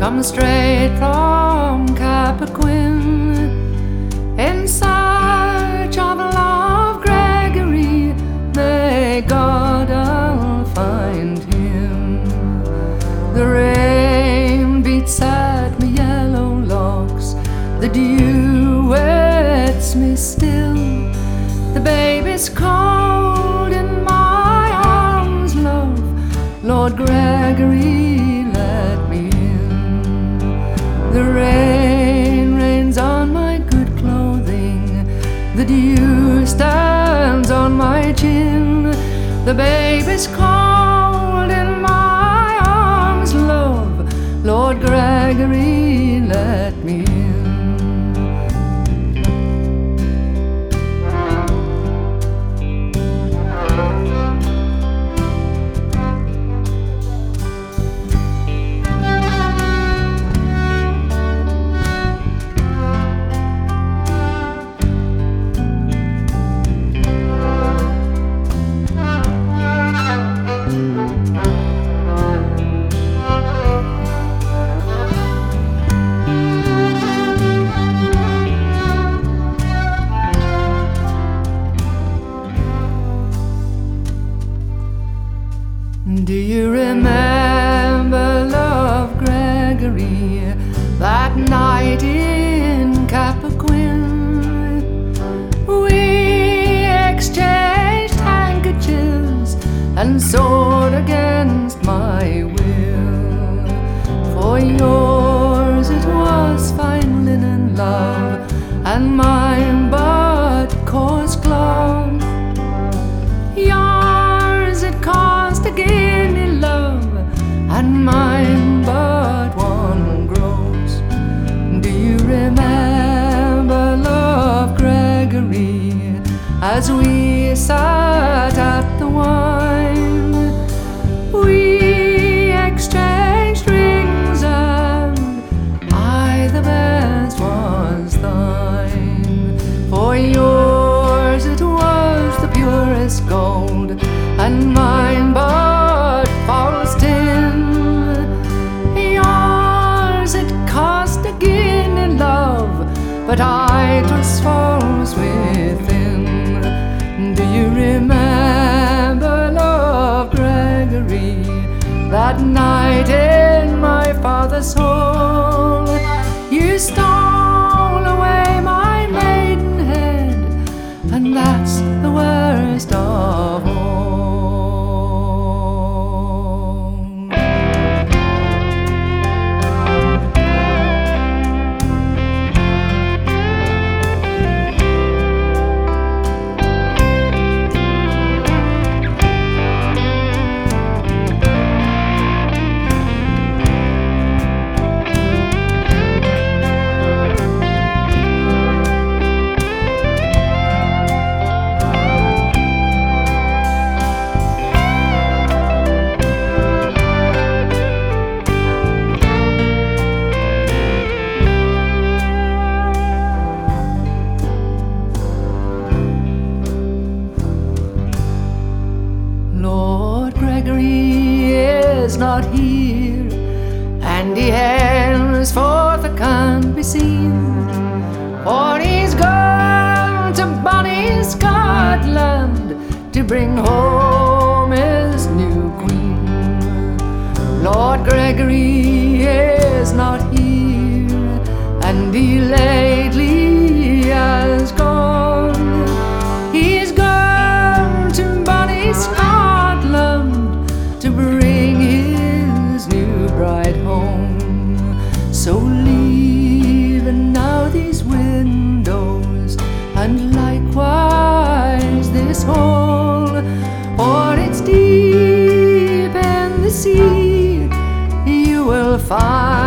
come straight from Cappoquin in search of love, Gregory. May God I'll find him. The rain beats at me yellow locks, the dew wets me still. The baby's cold in my arms, love. Lord Gregory, let me in. The rain rains on my good clothing, the dew stands on my chin. The baby's cold in my arms, love. Lord Gregory, let me in. Do you remember, love, Gregory, that night in Cappoquin? We exchanged handkerchiefs and sword against my will. For yours it was fine linen, love, and mine but coarse cloth. Yours it cost a guinea, love, and mine but one gross. Do you remember, love, Gregory, as we sat at the wine? We exchanged rings, and I the best was thine. For yours it was the purest gold, and mine but false tin. Yours it cost a guinea, love, but I 'twas false within. Do you remember, love, Gregory, that night in my father's hall? You stole away my maidenhead, and that's the worst of all. Lord Gregory is not here, and he henceforth can't be seen, for he's gone to bonny Scotland to bring home his new queen. Lord Gregory is not here, and he lately has gone. He's gone to bonny Scotland to bring his new bride home. So leaving now these windows, and likewise this hall, for it's deep in the sea, you will find